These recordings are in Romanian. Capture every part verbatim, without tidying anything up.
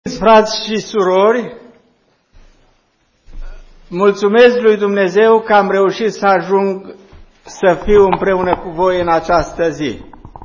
Frați și surori, mulțumesc lui Dumnezeu că am reușit să ajung să fiu împreună cu voi în această zi.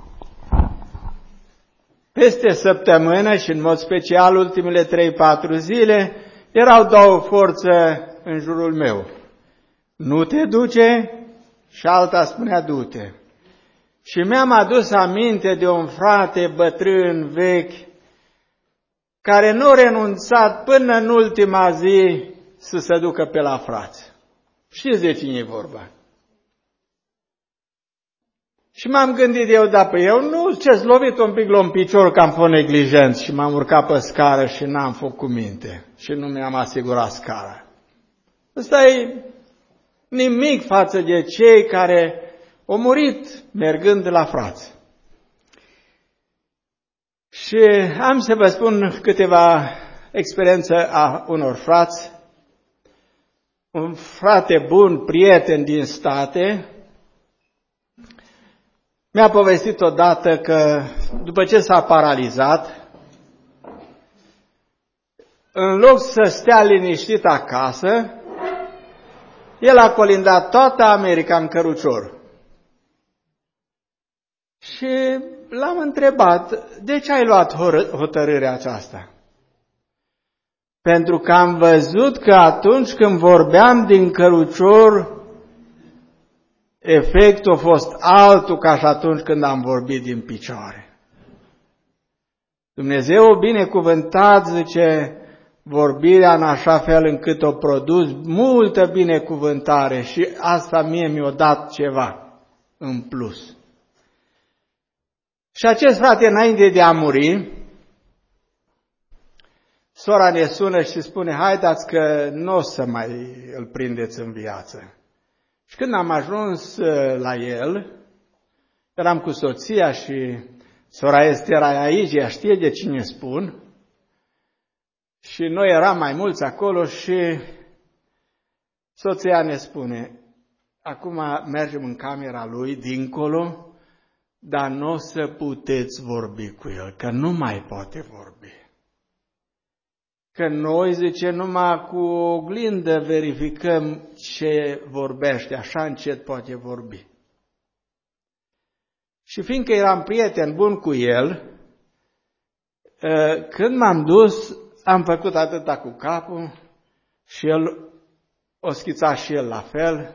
Peste săptămână și în mod special ultimele trei patru zile erau două forțe în jurul meu. Nu te duce și alta spunea du-te. Și mi-am adus aminte de un frate bătrân, vechi, care nu a renunțat până în ultima zi să se ducă pe la frați. Știți de cine e vorba? Și m-am gândit eu, da, pe eu nu ce-s lovit un pic la un picior că am fost neglijent și m-am urcat pe scară și n-am făcut minte și nu mi-am asigurat scara. Ăsta e nimic față de cei care au murit mergând la frați. Și am să vă spun câteva experiențe a unor frați. Un frate bun, prieten din state, mi-a povestit odată că după ce s-a paralizat, în loc să stea liniștit acasă, el a colindat toată America în cărucior. Și l-am întrebat, de ce ai luat hotărârea aceasta? Pentru că am văzut că atunci când vorbeam din cărucior, efectul a fost altul ca și atunci când am vorbit din picioare. Dumnezeu a binecuvântat, zice, vorbirea în așa fel încât o produs multă binecuvântare și asta mie mi-a dat ceva în plus. Și acest frate, înainte de a muri, sora ne sună și spune, haideți că nu o să mai îl prindeți în viață. Și când am ajuns la el, eram cu soția și sora este era aici, ea știe de cine spun, și noi eram mai mulți acolo și soția ne spune, acum mergem în camera lui, dincolo, dar nu o să puteți vorbi cu el, că nu mai poate vorbi. Că noi, zice, numai cu o oglindă verificăm ce vorbește, așa încet poate vorbi. Și fiindcă eram prieten bun cu el, când m-am dus, am făcut atâta cu capul și el o schița și el la fel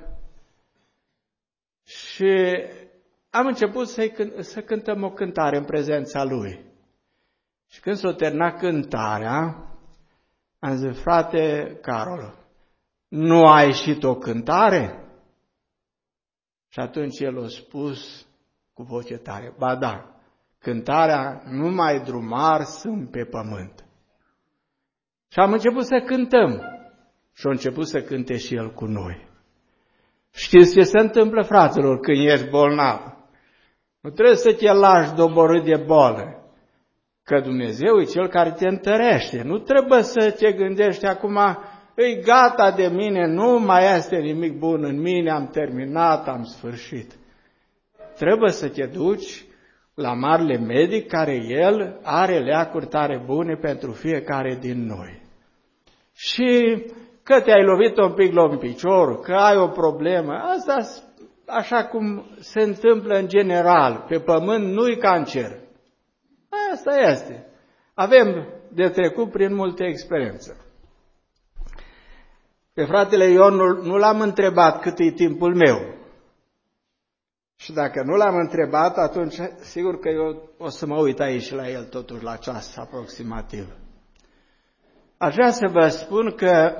și am început să, să cântăm o cântare în prezența lui. Și când s-a terminat cântarea, am zis, frate Carol, nu a ieșit o cântare? Și atunci el a spus cu voce tare, ba da, cântarea numai drumari sunt pe pământ. Și am început să cântăm. Și a început să cânte și el cu noi. Știți ce se întâmplă, fraților, când ești bolnav? Nu trebuie să te lași doborât de boală, că Dumnezeu e Cel care te întărește. Nu trebuie să te gândești acum, e gata de mine, nu mai este nimic bun în mine, am terminat, am sfârșit. Trebuie să te duci la marele medic care El are leacuri tare bune pentru fiecare din noi. Și că te-ai lovit un pic la un picior, că ai o problemă, asta așa cum se întâmplă în general, pe pământ nu-i cancer. Asta este. Avem de trecut prin multe experiențe. Pe fratele Ion nu, nu l-am întrebat cât e timpul meu. Și dacă nu l-am întrebat, atunci sigur că eu o să mă uit aici la el totuși la ceas aproximativ. Aș vrea să vă spun că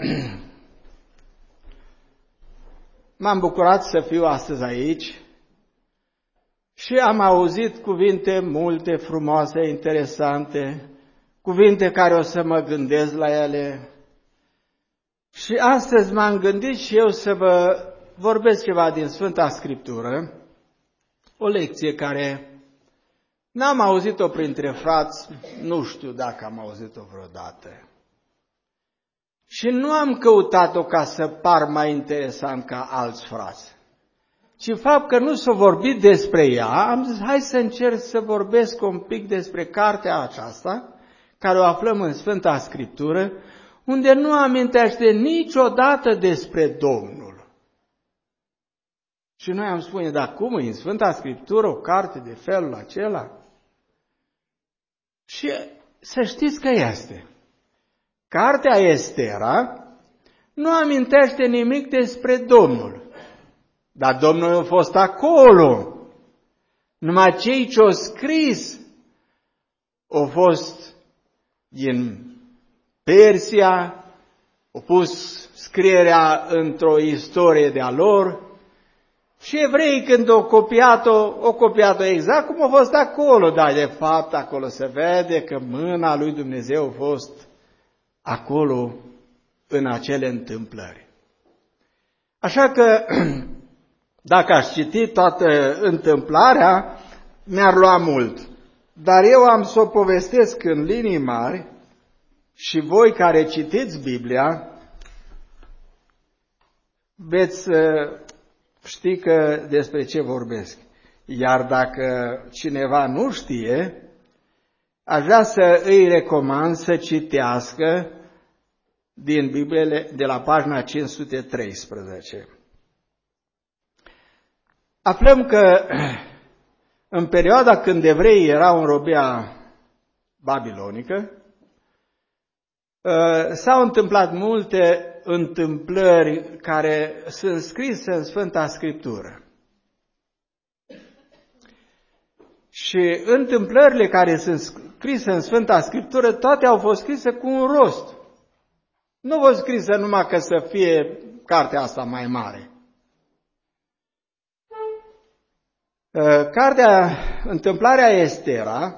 m-am bucurat să fiu astăzi aici și am auzit cuvinte multe, frumoase, interesante, cuvinte care o să mă gândesc la ele. Și astăzi m-am gândit și eu să vă vorbesc ceva din Sfânta Scriptură, o lecție care n-am auzit-o printre frați, nu știu dacă am auzit-o vreodată. Și nu am căutat-o ca să par mai interesant ca alți frați, ci fapt că nu s-a vorbit despre ea, am zis, hai să încerc să vorbesc un pic despre cartea aceasta, care o aflăm în Sfânta Scriptură, unde nu amintește niciodată despre Domnul. Și noi am spune, dar cum e în Sfânta Scriptură o carte de felul acela? Și să știți că este. Cartea Estera nu amintește nimic despre Domnul. Dar Domnul a fost acolo. Numai cei ce au scris au fost din Persia, au pus scrierea într-o istorie de-a lor și evreii când au copiat-o, au copiat-o exact cum a fost acolo, dar de fapt acolo se vede că mâna lui Dumnezeu a fost acolo în acele întâmplări. Așa că dacă aș citi toată întâmplarea, mi-ar lua mult. Dar eu am să o povestesc în linii mari și voi care citiți Biblia veți ști că despre ce vorbesc. Iar dacă cineva nu știe, aș vrea să îi recomand să citească din Biblie de la pagina cinci sute treisprezece. Aflăm că în perioada când evreii erau în robia babilonică, s-au întâmplat multe întâmplări care sunt scrise în Sfânta Scriptură. Și întâmplările care sunt scrise în Sfânta Scriptură, toate au fost scrise cu un rost. Nu au fost scrise numai ca să fie cartea asta mai mare. Cartea Întâmplarea Estera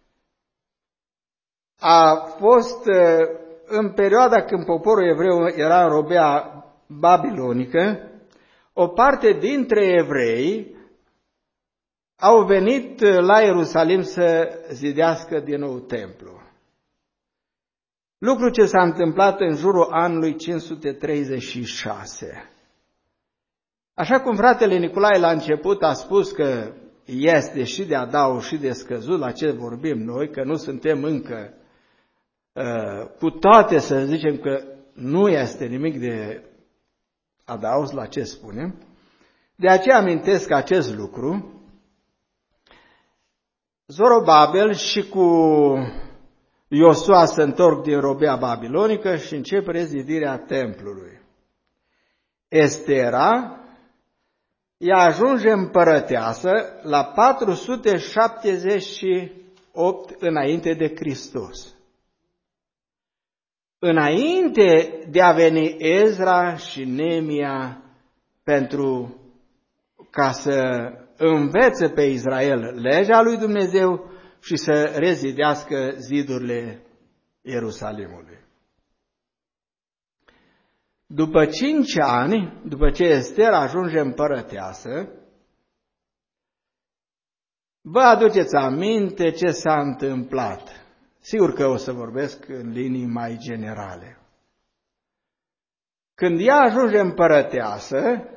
a fost în perioada când poporul evreu era în robia babilonică, o parte dintre evrei au venit la Ierusalim să zidească din nou templu. Lucru ce s-a întâmplat în jurul anului cinci sute treizeci și șase. Așa cum fratele Nicolae la început a spus că este și de adaug și de scăzut la ce vorbim noi, că nu suntem încă uh, cu toate să zicem că nu este nimic de adaug la ce spunem, de aceea amintesc acest lucru. Zorobabel și cu Iosua se întorc din robia babilonică și încep rezidirea templului. Estera, ea ajunge împărăteasă la patru sute șaptezeci și opt înainte de Hristos. Înainte de a veni Ezra și Neemia pentru ca să învețe pe Israel legea lui Dumnezeu și să rezidească zidurile Ierusalimului. După cinci ani, după ce Ester ajunge împărăteasă, vă aduceți aminte ce s-a întâmplat. Sigur că o să vorbesc în linii mai generale. Când ea ajunge împărăteasă,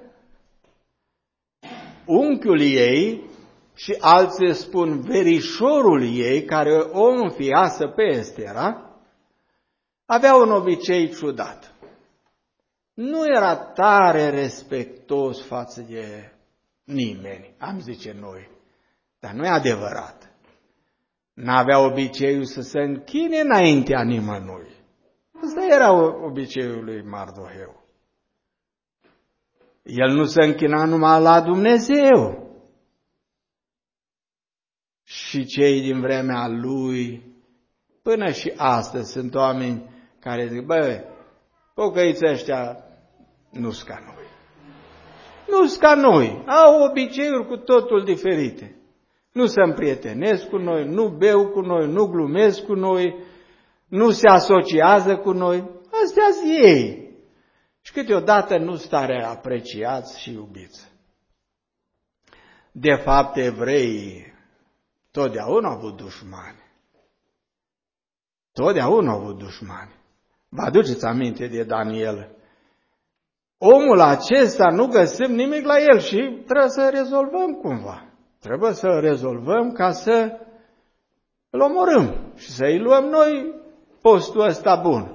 unchiul ei și alții spun verișorul ei, care o înfiasă pe Estera, avea un obicei ciudat. Nu era tare respectos față de nimeni, am zice noi, dar nu e adevărat. N-avea obiceiul să se închine înaintea nimănui. Ăsta era obiceiul lui Mardoheu. El nu se închina numai la Dumnezeu. Și cei din vremea lui, până și astăzi, sunt oameni care zic, bă, pocăiții ăștia nu-s ca noi. Nu-s ca noi, au obiceiuri cu totul diferite. Nu se împrietenesc cu noi, nu beau cu noi, nu glumesc cu noi, nu se asociază cu noi. Astea-s ei. Și câteodată nu stare apreciați și iubiți. De fapt, evreii totdeauna au avut dușmani. Totdeauna au avut dușmani. Vă aduceți aminte de Daniel? Omul acesta nu găsim nimic la el și trebuie să rezolvăm cumva. Trebuie să rezolvăm ca să îl omorâm și să-i luăm noi postul ăsta bun.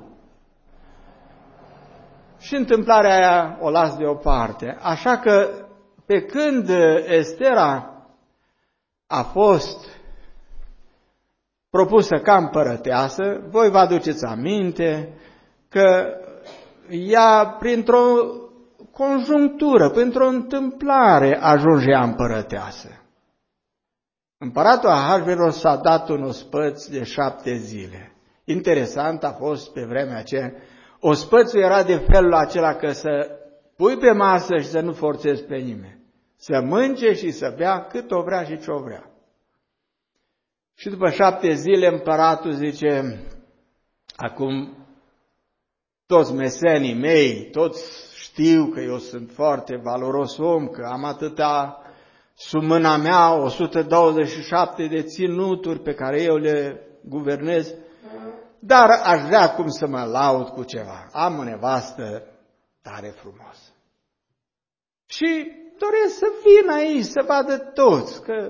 Și întâmplarea aia o las deoparte. Așa că pe când Estera a fost propusă ca împărăteasă, voi vă aduceți aminte că ea, printr-o conjunctură, printr-o întâmplare, ajungea împărăteasă. Împăratul Ahasveros s-a dat un ospăț de șapte zile. Interesant a fost pe vremea aceea, ospățul era de felul acela că să pui pe masă și să nu forțezi pe nimeni. Să mânce și să bea cât o vrea și ce o vrea. Și după șapte zile împăratul zice, acum toți mesenii mei, toți știu că eu sunt foarte valoros om, că am atâta sub mâna mea, o sută douăzeci și șapte de ținuturi pe care eu le guvernez, dar aș vrea cum să mă laud cu ceva. Am o nevastă tare frumos. Și doresc să vin aici, să vadă toți. Că...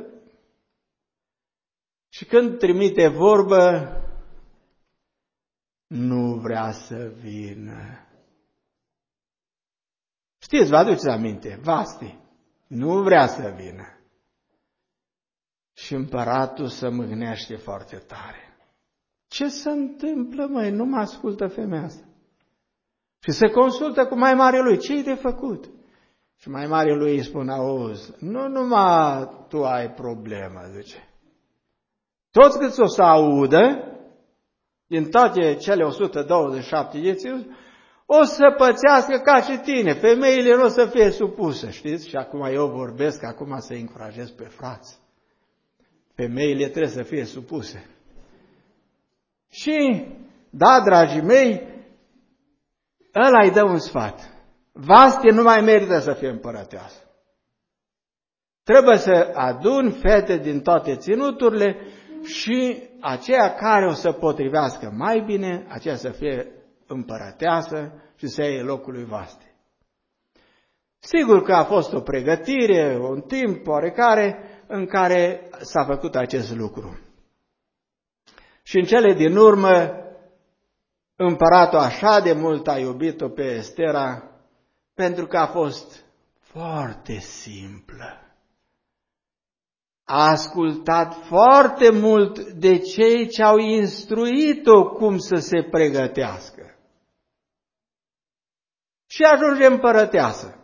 Și când trimite vorbă, nu vrea să vină. Știți, vă aduceți aminte, Vasti, nu vrea să vină. Și împăratul se mâhnește foarte tare. Ce se întâmplă, măi? Nu mă ascultă femeia asta. Și se consultă cu mai mare lui. Ce-i de făcut? Și mai mare lui îi spune, auzi, nu numai tu ai problemă, zice. Toți câți o să audă, din toate cele o sută douăzeci și șapte de ținuturi, o să pățească ca și tine. Femeile nu o să fie supuse, știți? Și acum eu vorbesc, acum să încurajez pe frați. Femeile trebuie să fie supuse. Și, da, dragii mei, ăla îi dă un sfat. Vasti nu mai merită să fie împărăteasă. Trebuie să aduni fete din toate ținuturile și aceea care o să potrivească mai bine, aceea să fie împărăteasă și să iei locul lui Vasti. Sigur că a fost o pregătire, un timp oarecare în care s-a făcut acest lucru. Și în cele din urmă, împăratul așa de mult a iubit-o pe Estera, pentru că a fost foarte simplă. A ascultat foarte mult de cei ce au instruit-o cum să se pregătească. Și ajunge împărăteasă.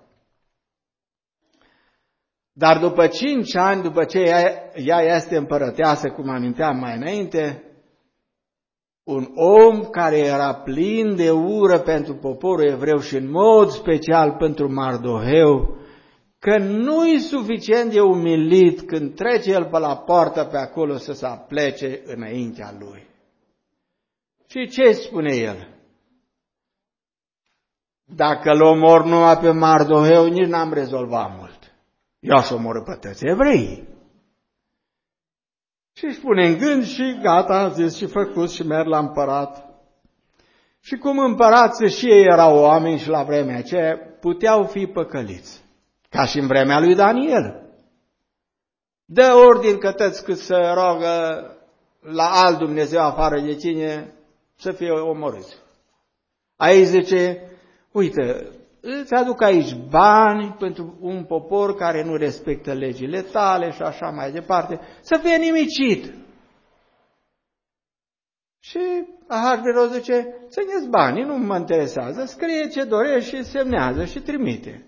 Dar după cinci ani, după ce ea, ea este împărăteasă, cum aminteam mai înainte, un om care era plin de ură pentru poporul evreu și în mod special pentru Mardoheu, că nu-i suficient de umilit când trece el pe la poartă pe acolo să se aplece înaintea lui. Și ce spune el? Dacă îl omor numai pe Mardoheu, nici n-am rezolvat mult. Eu aș omorâ pe toți evreii. Și își pune în gând și gata, a zis și făcut și merg la împărat. Și cum împărații și ei erau oameni și la vremea aceea puteau fi păcăliți. Ca și în vremea lui Daniel. Dă ordin că toți cât să rogă la alt Dumnezeu afară de cine să fie omorâți. Aici zice, uite, îți aduc aici bani pentru un popor care nu respectă legile tale și așa mai departe, să fie nimicit. Și Ahasveros zice, țineți banii, nu mă interesează, scrie ce dorești și semnează și trimite.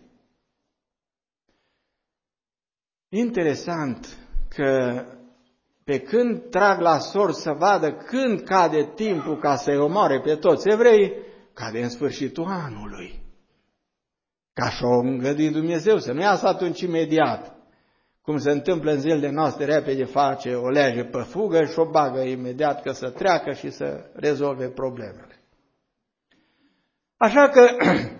Interesant că pe când trag la sor să vadă când cade timpul ca să-i omoare pe toți evrei, cade în sfârșitul anului. Ca și-o îngăduit Dumnezeu, să nu iasă atunci imediat. Cum se întâmplă în zilele noastre, repede face o lege pe fugă și o bagă imediat că să treacă și să rezolve problemele. Așa că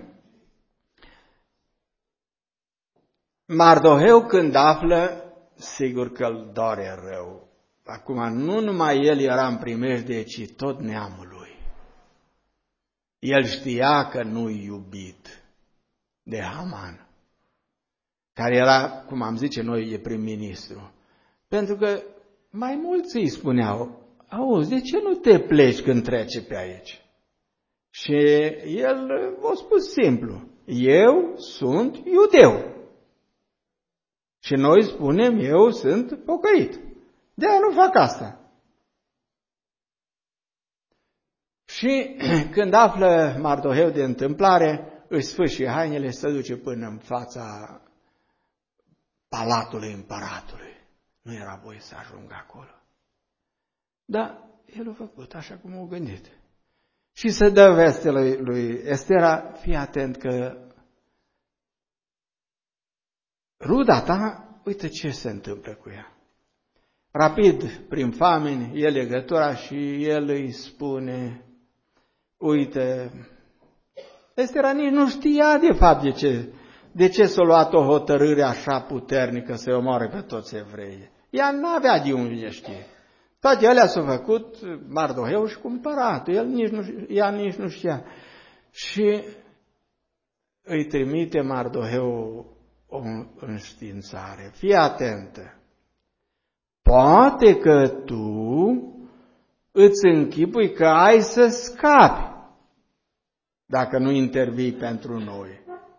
Mardoheu când află, sigur că îl doare rău. Acum nu numai el era în primejdie, ci tot neamul lui. El știa că nu-i iubit de Haman, care era, cum am zice noi, e prim-ministru. Pentru că mai mulți îi spuneau, auzi, de ce nu te pleci când trece pe aici? Și el a spus simplu, eu sunt iudeu. Și noi spunem, eu sunt pocăit. De-aia nu fac asta. Și când află Mardoheu de întâmplare, își sfâșie hainele și se duce până în fața palatului împăratului. Nu era voie să ajungă acolo. Dar el a făcut așa cum a gândit. Și se dă veste lui, lui Estera, fii atent că ruda ta, uite ce se întâmplă cu ea. Rapid, prin famine, e legătura și el îi spune, uite, Estera nici nu știa de fapt de ce, de ce s-a luat o hotărâre așa puternică să-i omoare pe toți evreii. Ea n-avea de unde știe. Toate alea s-au făcut Mardoheu și cu împăratul. El nici nu, ea nici nu știa. Și îi trimite Mardoheu o înștiințare. Fii atentă. Poate că tu îți închipui că ai să scapi dacă nu intervii pentru noi.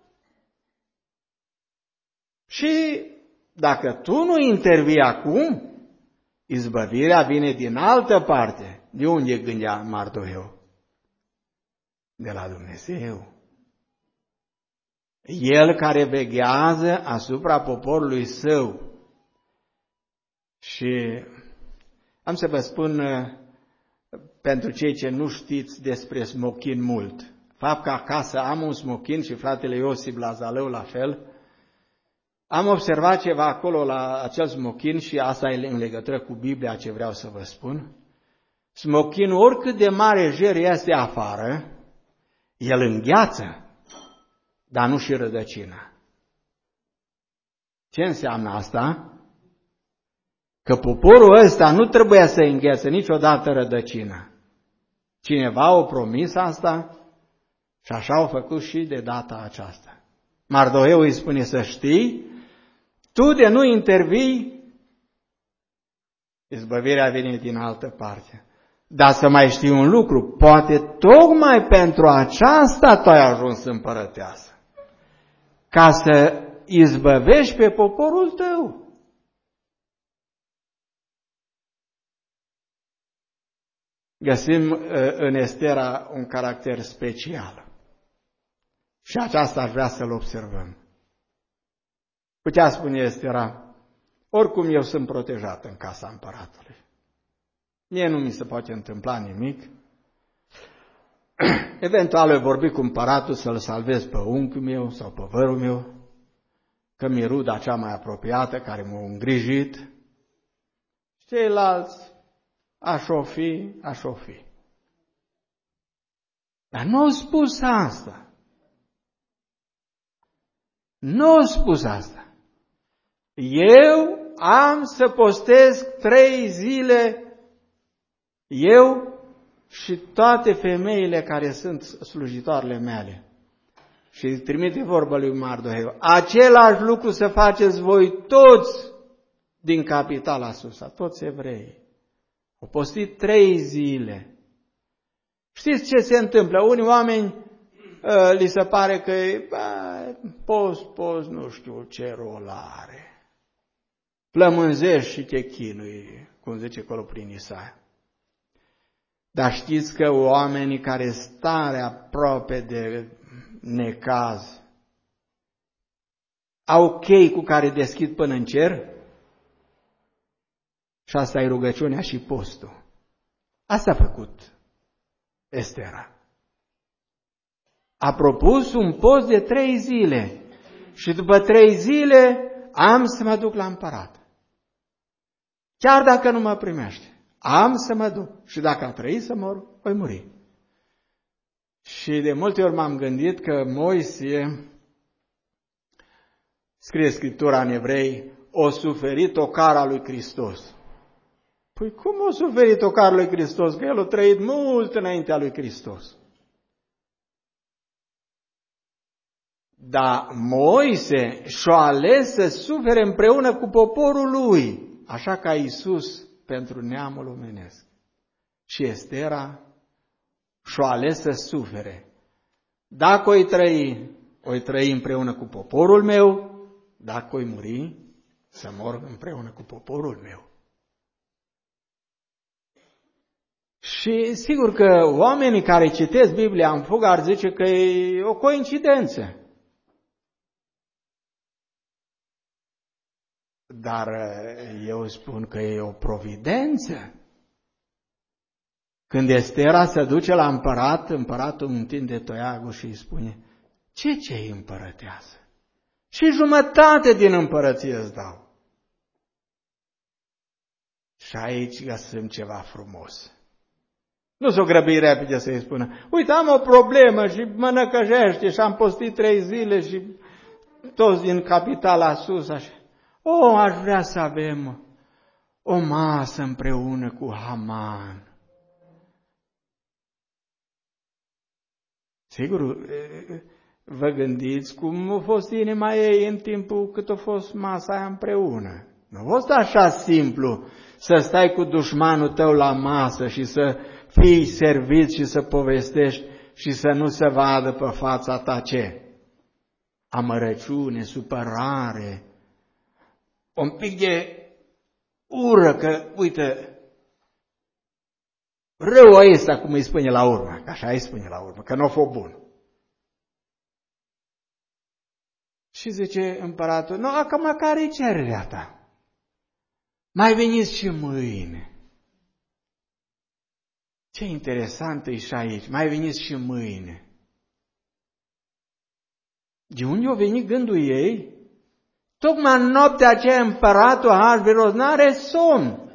Și dacă tu nu intervii acum, izbăvirea vine din altă parte. De unde gândea Mardoheu? De la Dumnezeu. El care veghează asupra poporului său. Și am să vă spun, pentru cei ce nu știți despre smochin mult, fapt că acasă am un smochin și fratele Iosif la Zalău la fel, am observat ceva acolo la acel smochin și asta e în legătură cu Biblia ce vreau să vă spun. Smochinul, oricât de mare jer este afară, el îngheață, dar nu și rădăcina. Ce înseamnă asta? Că poporul ăsta nu trebuie să înghețe niciodată rădăcina. Cineva a promis asta și așa au făcut și de data aceasta. Mardoheu îi spune să știi, tu de nu intervii, izbăvirea vine din altă parte. Dar să mai știi un lucru, poate tocmai pentru aceasta tu ai ajuns împărăteasă, ca să izbăvești pe poporul tău. Găsim în Estera un caracter special. Și aceasta aș vrea să-l observăm. Putea spune Estera, oricum eu sunt protejat în casa împăratului. Mie nu mi se poate întâmpla nimic. Eventual voi vorbi cu împăratul să-l salvez pe unchiul meu sau pe vărul meu, că mi-e ruda cea mai apropiată care m-a îngrijit. Ceilalți aș-o fi, aș-o fi. Dar nu au spus asta. Nu au spus asta. Eu am să postez trei zile, eu și toate femeile care sunt slujitoarele mele. Și îi trimite vorba lui Mardoheu. Același lucru să faceți voi toți din capitala Susa, toți evreii. Au postit trei zile. Știți ce se întâmplă? Unii oameni uh, li se pare că bă, post, post, nu știu ce rol are. Plămânzești și te chinui, cum zice acolo prin Isaia. Dar știți că oamenii care stare aproape de necaz au chei cu care deschid până în cer? Și asta e rugăciunea și postul. Asta a făcut Estera. A propus un post de trei zile și după trei zile am să mă duc la împărat. Chiar dacă nu mă primește, am să mă duc și dacă a trăit să mor, voi muri. Și de multe ori m-am gândit că Moise, scrie Scriptura în Evrei, o suferit o cara lui Hristos. Păi cum a suferit o cara lui Hristos? Că el a trăit mult înaintea lui Hristos. Dar Moise și-a ales să sufere împreună cu poporul lui, așa ca Iisus pentru neamul omenesc. Și Estera și-o ales să sufere. Dacă o-i trăi, o-i trăi împreună cu poporul meu, dacă o-i muri, să mor împreună cu poporul meu. Și sigur că oamenii care citesc Biblia în fugă ar zice că e o coincidență. Dar eu spun că e o providență. Când Estera se duce la împărat, împăratul întinde toiagul și îi spune: ce ce-i împărăteasă? Și jumătate din împărăție îți dau. Și aici găsim ceva frumos. Nu s-o grăbi repede să-i spună: uite, am o problemă și mă năcăjește și am postit trei zile și toți din capitala sus așa. O, aș vrea să avem o masă împreună cu Haman. Sigur, vă gândiți cum a fost inima ei în timpul cât a fost masa aia împreună. Nu a fost așa simplu să stai cu dușmanul tău la masă și să fii servit și să povestești și să nu se vadă pe fața ta ce? Amărăciune, supărare, un pic de ură că, uite, rău ăsta, cum îi spune la urmă, că așa îi spune la urmă, că nu a fost bun. Și zice împăratul: nu, acum care-i cererea ta? Mai veniți și mâine. Ce interesant e și aici, mai veniți și mâine. De unde a venit gândul ei? Tocmai în noaptea aceea împăratul Ahasveros n-are somn.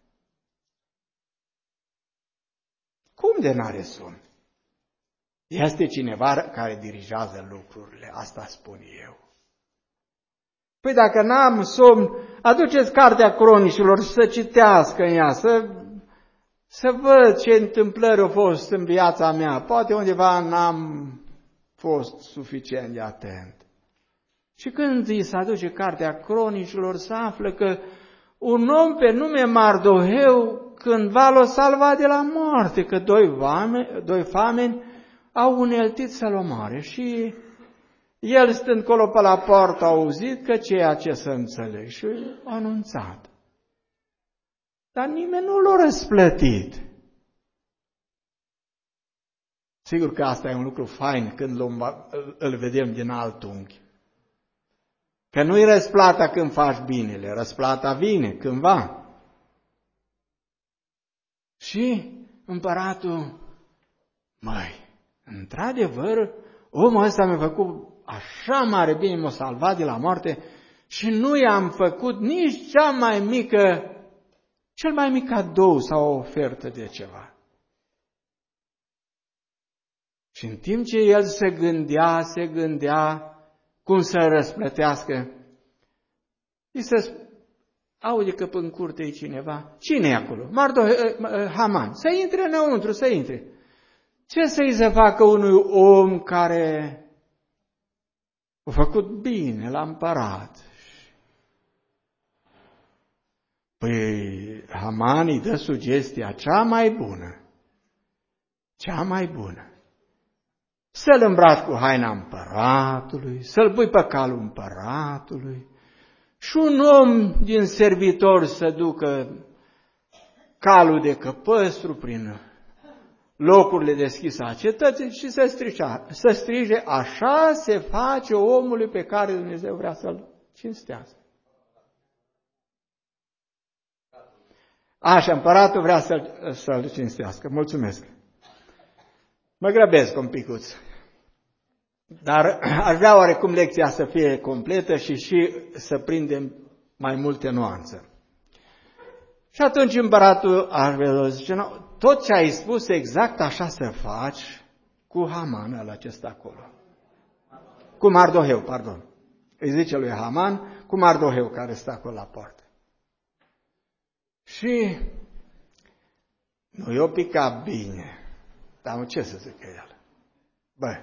Cum de n-are somn? Este cineva care dirigează lucrurile, asta spun eu. Păi dacă n-am somn, aduceți cartea cronicilor și să citească în ea, să, să văd ce întâmplări au fost în viața mea. Poate undeva n-am fost suficient de atent. Și când îi se aduce cartea cronicilor, se află că un om pe nume Mardoheu cândva l-a salvat de la moarte, că doi, vame, doi fameni au uneltit să-l omoare. Și el, stând colo pe la poartă, a auzit că ceea ce să înțeleg și a anunțat. Dar nimeni nu l-a răsplătit. Sigur că asta e un lucru fain când îl vedem din alt unghi. Că nu-i răsplata când faci binele, răsplata vine cândva. Și împăratul: măi, într-adevăr, omul ăsta mi-a făcut așa mare bine, m-a salvat de la moarte și nu i-am făcut nici cea mai mică, cel mai mic cadou sau o ofertă de ceva. Și în timp ce el se gândea, se gândea cum să răsplătească, îi se aude că în curte e cineva. Cine e acolo? Mardoheu, Haman. Să intre înăuntru, să intre. Ce să-i se facă unui om care a făcut bine la împărat? Păi Haman îi dă sugestia cea mai bună. Cea mai bună. Să-l îmbraci cu haina împăratului, să-l pui pe calul împăratului și un om din servitor să ducă calul de căpăstru prin locurile deschise a cetății și să strige, să strige: așa se face omului pe care Dumnezeu vrea să-l cinstească. Așa, împăratul vrea să-l, să-l cinstească. Mulțumesc. Mă grăbesc un picuț. Dar aș vrea oarecum lecția să fie completă și și să prindem mai multe nuanțe. Și atunci împăratul Ahasveros zice: no, tot ce ai spus exact așa să faci cu Haman ăla acesta acolo. Cu Mardoheu, pardon. Îi zice lui Haman, cu Mardoheu care stă acolo la poartă. Și nu i-o picat bine. Dar ce să zică el? Bă,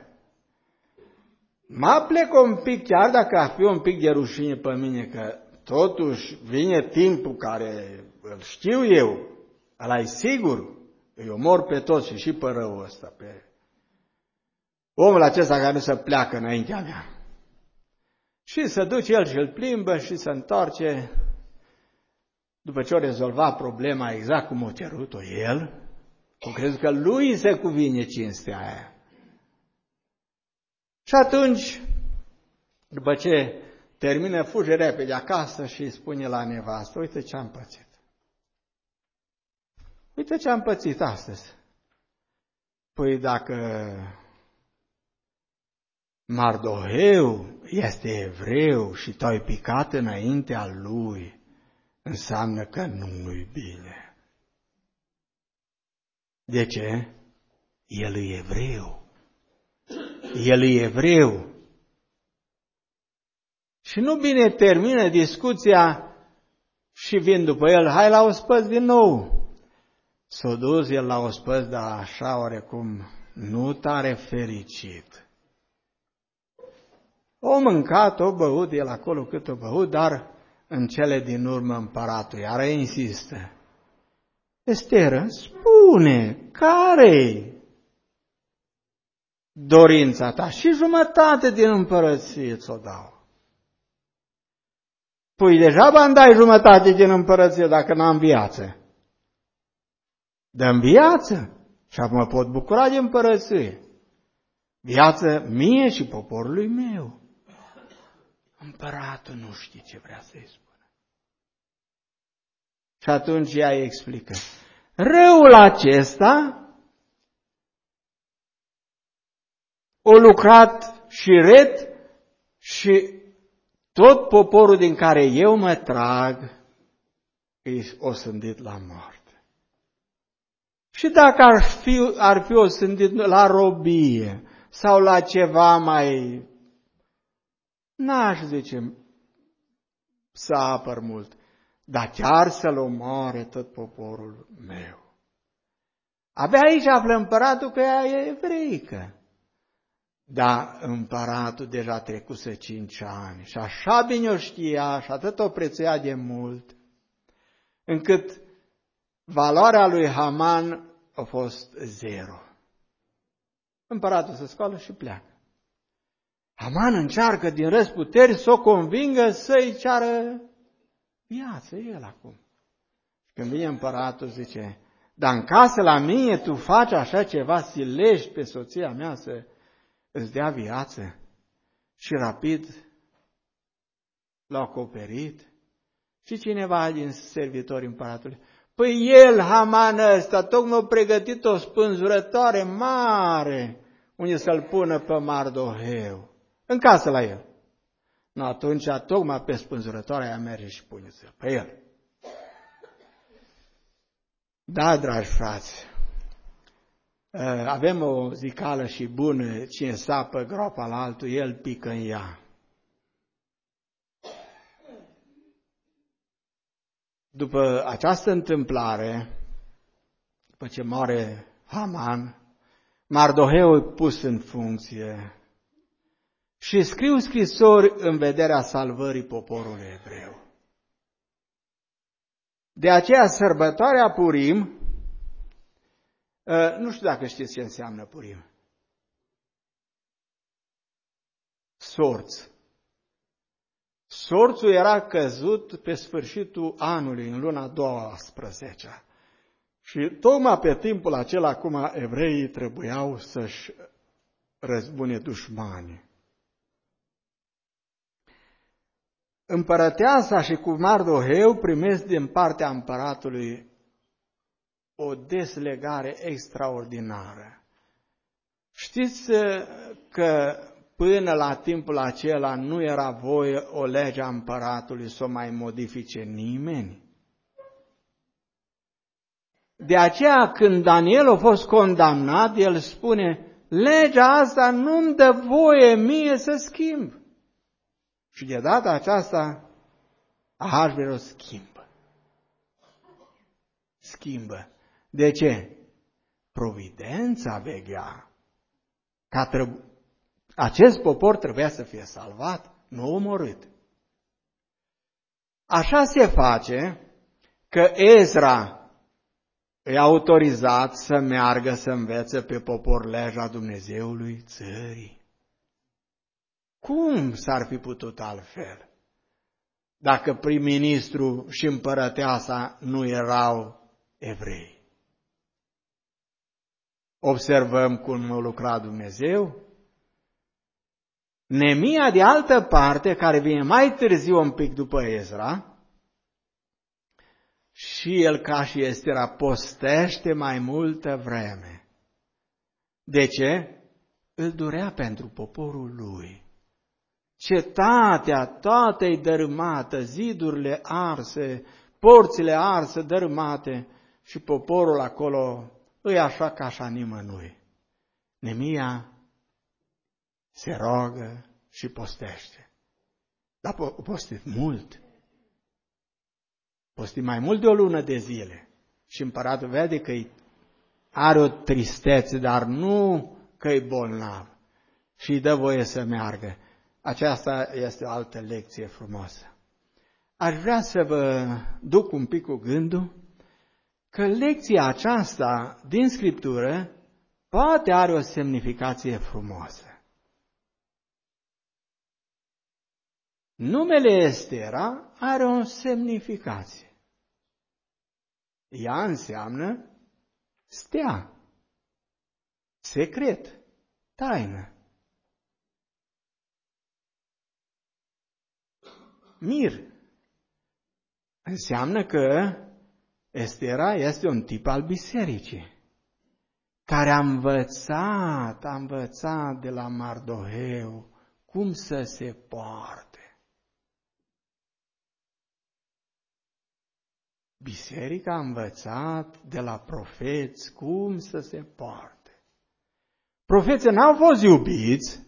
mă plec un pic, chiar dacă ar fi un pic de rușine pe mine, că totuși vine timpul care îl știu eu, ăla e sigur, Îi omor pe toți și și pe răul ăsta, pe omul acesta care nu se pleacă înaintea mea. Și se duce el și îl plimbă și se întoarce. După ce o rezolva problema exact cum o cerut-o el, o crezut că lui se cuvine cinstea aia. Și atunci, după ce termină, fuge repede acasă și îi spune la nevastă, uite ce am pățit. Uite ce am pățit astăzi. Păi dacă Mardoheu este evreu și tu ai picat înaintea lui, înseamnă că nu-i bine. De ce? El e evreu. El e evreu. Și nu bine termină discuția și vin după el, hai la ospăț din nou. S-a dus el la ospăț, dar așa oarecum nu tare fericit. O mâncat, o băut, el acolo cât o băut, dar în cele din urmă împăratul iară insistă. Esteră, spune, care-i dorința ta? Și jumătate din împărăție ți-o dau. Păi degeaba îmi dai jumătate din împărăție dacă n-am viață. Dă-mi viață și acum mă pot bucura de împărăție. Viață mie și poporului meu. Împăratul nu știe ce vrea să-i spună. Și atunci ea îi explică. Răul acesta o lucrat și ret și tot poporul din care eu mă trag îi osândit la moarte. Și dacă ar fi, ar fi osândit la robie sau la ceva mai, n-aș zice să apăr mult, dar chiar să-l omoare tot poporul meu. Abia aici află împăratul că ea e evreică. Dar împăratul deja trecuse cinci ani și așa bine o știa și atât o prețuia de mult, încât valoarea lui Haman a fost zero. Împăratul se scoală și pleacă. Haman încearcă din răzputeri să o convingă să-i ceară viață el acum. Și când vine împăratul zice, dar în casă la mine tu faci așa ceva, silești pe soția mea să îți dea viață? Și rapid l-a acoperit. Și cineva din servitorii împăratului, păi el, Haman ăsta, tocmai a pregătit o spânzurătoare mare unde să-l pună pe Mardoheu, în casă la el. No, atunci, tocmai pe spânzurătoarea aia merge și pune-ți-l pe el. Da, dragi frați, avem o zicală și bună, cine sapă groapa la altul, el pică în ea. După această întâmplare, după ce moare Haman, Mardoheu e pus în funcție și scriu scrisori în vederea salvării poporului evreu. De aceea sărbătoarea Purim, nu știu dacă știți ce înseamnă Purim. Sorț. Sorțul era căzut pe sfârșitul anului, în luna a douăsprezecea. Și tocmai pe timpul acela, acum, evreii trebuiau să-și răzbune dușmanii. Împărăteasa și cu Mardoheu primesc din partea împăratului o deslegare extraordinară. Știți că până la timpul acela nu era voie o lege a împăratului să o mai modifice nimeni? De aceea când Daniel a fost condamnat, el spune, legea asta nu-mi dă voie mie să schimb. Și de data aceasta, Ahasveros schimbă. Schimbă. De ce? Providența veghea. Ca trăb- Acest popor trebuia să fie salvat, nu omorât. Așa se face că Ezra e autorizat să meargă să învețe pe popor legea Dumnezeului țării. Cum s-ar fi putut altfel? Dacă prim-ministru și împărăteasa nu erau evrei. Observăm cum a lucrat Dumnezeu. Nemia, de altă parte, care vine mai târziu un pic după Ezra, și el, ca și Estera, postește mai multă vreme. De ce? Îl durea pentru poporul lui. Cetatea toată-i dărâmată, zidurile arse, porțile arse, dărâmate, și poporul acolo îi așa ca așa nimănui. Nemia se roagă și postește. Dar po- postit mult. Postit mai mult de o lună de zile. Și împăratul vede că are o tristețe, dar nu că e bolnav. Și îi dă voie să meargă. Aceasta este o altă lecție frumoasă. Aș vrea să vă duc un pic cu gândul că lecția aceasta din Scriptură poate are o semnificație frumoasă. Numele Estera are o semnificație. Ea înseamnă stea, secret, taină. Mir înseamnă că Estera este un tip al bisericii, care a învățat, a învățat de la Mardoheu cum să se poarte. Biserica a învățat de la profeți cum să se poarte. Profeții n-au fost iubiți,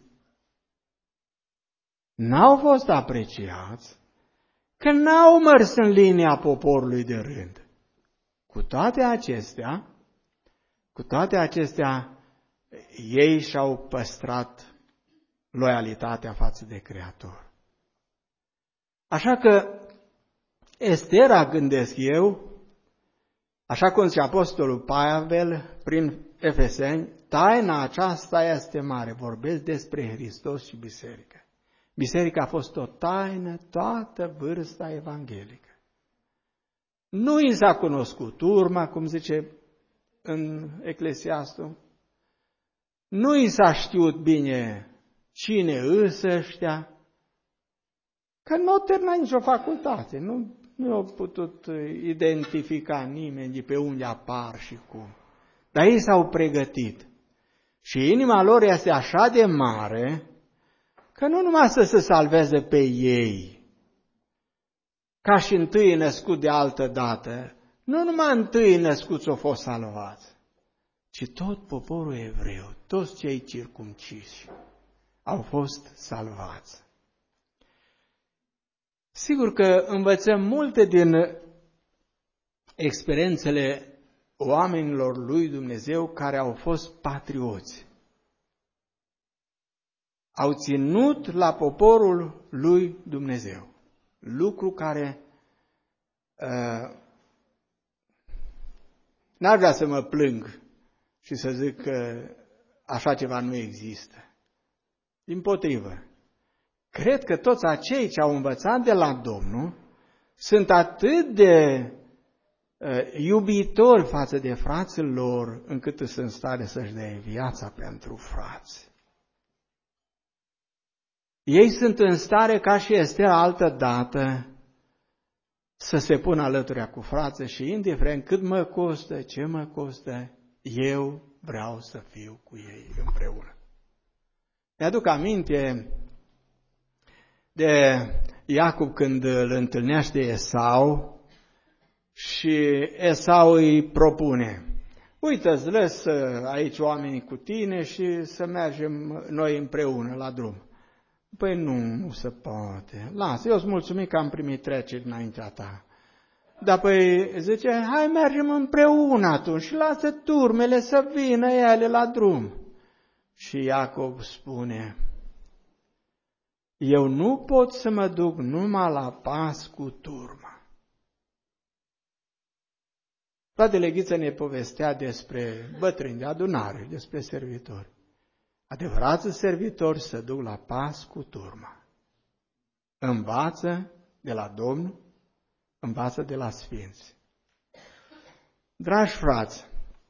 n-au fost apreciați, că n-au mers în linia poporului de rând. Cu toate acestea, cu toate acestea, ei și-au păstrat loialitatea față de Creator. Așa că Estera, gândesc eu, așa cum zice apostolul Pavel prin Efeseni, taina aceasta este mare. Vorbesc despre Hristos și biserică. Biserica a fost o taină toată vârsta evanghelică. Nu i s-a cunoscut urma, cum zice în Eclesiastul. Nu i s-a știut bine cine îs ăștia, că nu au terminat nicio facultate, nu, nu au putut identifica nimeni de pe unde apar și cum. Dar ei s-au pregătit. Și inima lor este așa de mare că nu numai să se salveze pe ei, ca și întâi născut de altă dată, nu numai întâi născuți au fost salvați, ci tot poporul evreu, toți cei circumciși, au fost salvați. Sigur că învățăm multe din experiențele oamenilor lui Dumnezeu care au fost patrioți. Au ținut la poporul lui Dumnezeu. Lucru care uh, n-ar vrea să mă plâng și să zic că așa ceva nu există. Dimpotrivă. Cred că toți acei ce au învățat de la Domnul sunt atât de uh, iubitori față de frații lor, încât sunt în stare să-și dea viața pentru frați. Ei sunt în stare, ca și este altă dată, să se pună alături cu frații și, indiferent cât mă costă, ce mă costă, eu vreau să fiu cu ei împreună. Mi-aduc aminte de Iacob când îl întâlnește Esau și Esau îi propune: uite, îți lăs aici oamenii cu tine și să mergem noi împreună la drum. Păi nu, nu se poate. Lasă, eu îți mulțumim că am primit treceri înaintea ta. Dar păi zice, hai mergem împreună atunci și lasă turmele să vină ele la drum. Și Iacob spune: eu nu pot să mă duc numai la pas cu turma. Fratele Ghiță ne povestea despre bătrâni de adunare, despre servitori. Adevărații servitori se duc la pas cu turma. Învață de la Domnul, învață de la Sfinți. Dragi frați,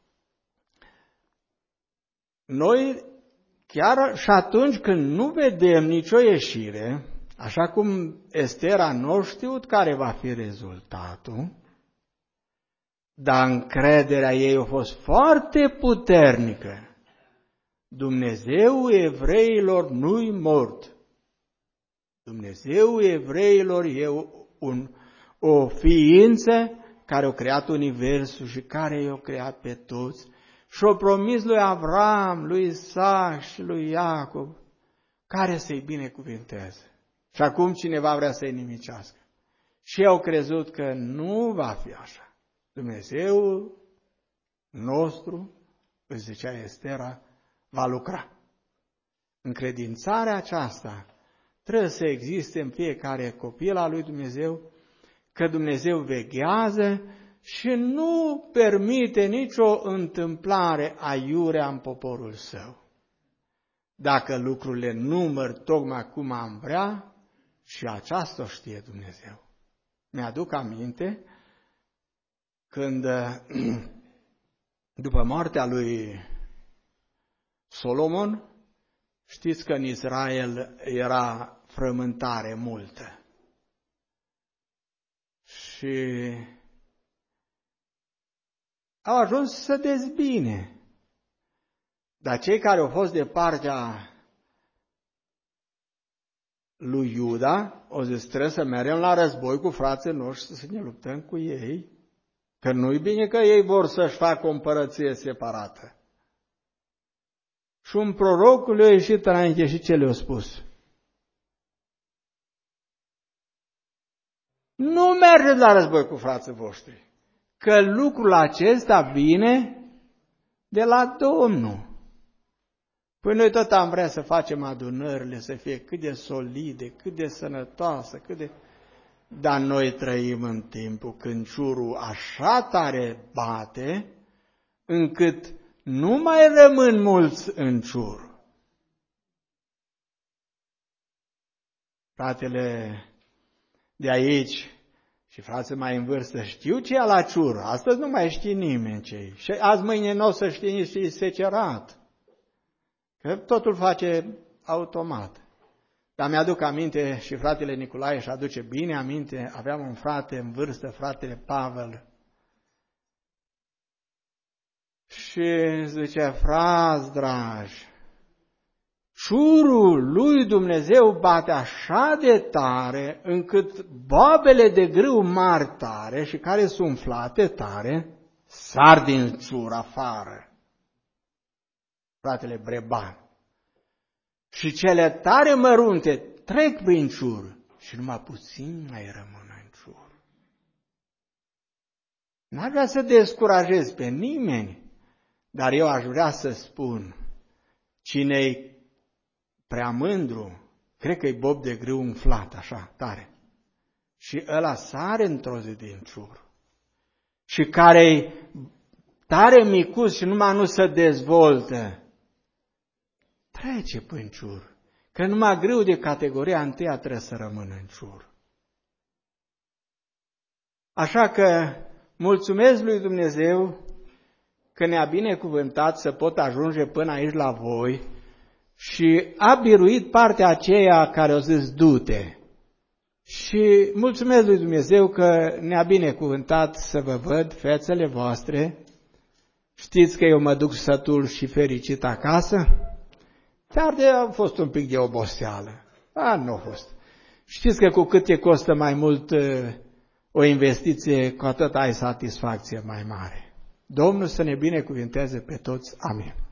noi chiar și atunci când nu vedem nicio ieșire, așa cum Estera nu știut care va fi rezultatul, dar încrederea ei a fost foarte puternică. Dumnezeul evreilor nu-i mort. Dumnezeul evreilor e un, o ființă care a creat universul și care i-a creat pe toți. Și a promis lui Avram, lui Isaac și lui Iacob care să-i binecuvinteze. Și acum cineva vrea să-i nimicească. Și au crezut că nu va fi așa. Dumnezeul nostru, își zicea Estera, va lucra. Încredințarea aceasta trebuie să existe în fiecare copil al lui Dumnezeu, că Dumnezeu veghează și nu permite nicio întâmplare aiurea în poporul său. Dacă lucrurile nu măr tocmai cum am vrea, și aceasta o știe Dumnezeu. Mi-aduc aminte când, după moartea lui Solomon, știți că în Israel era frământare multă. Și au ajuns să dezbine. Dar cei care au fost de partea lui Iuda au zis, trebuie să mergem la război cu frații noștri, să ne luptăm cu ei, că nu-i bine că ei vor să-și facă o împărăție separată. Și un proroc le-a ieșit înainte și ce le-a spus? Nu mergeți la război cu frații voștri, că lucrul acesta vine de la Domnul. Păi noi tot am vrea să facem adunările, să fie cât de solide, cât de sănătoasă, cât de... Dar noi trăim în timpul când ciurul așa tare bate, încât nu mai rămân mulți în ciur. Fratele de aici și frații mai în vârstă știu ce e la ciur. Astăzi nu mai știe nimeni ce e. Și azi mâine nu o să știe nici ce e secerat. Că totul face automat. Dar mi-aduc aminte și fratele Nicolae își aduce bine aminte, aveam un frate în vârstă, fratele Pavel. Și zicea, frați dragi, ciurul lui Dumnezeu bate așa de tare, încât babele de grâu mari tare și care sunt umflate tare, sar din ciur afară. Fratele Breban. Și cele tare mărunte trec prin ciur și numai puțin mai rămân în ciur. N-ar vrea să descurajez pe nimeni, dar eu aș vrea să spun, cine-i prea mândru, cred că e bob de grâu umflat, așa, tare. Și ăla sare într-o zi din ciur. Și care-i tare micuț și numai nu se dezvoltă, trece prin ciur, că numai grâu de categoria întâia trebuie să rămână în ciur. Așa că mulțumesc lui Dumnezeu că ne-a binecuvântat să pot ajunge până aici la voi și a biruit partea aceea care au zis du-te. Și mulțumesc lui Dumnezeu că ne-a binecuvântat să vă văd fețele voastre. Știți că eu mă duc sătul și fericit acasă? Chiar de a fost un pic de oboseală. A, nu a fost. Știți că cu cât te costă mai mult o investiție, cu atât ai satisfacție mai mare. Domnul să ne binecuvinteze pe toți. Amin.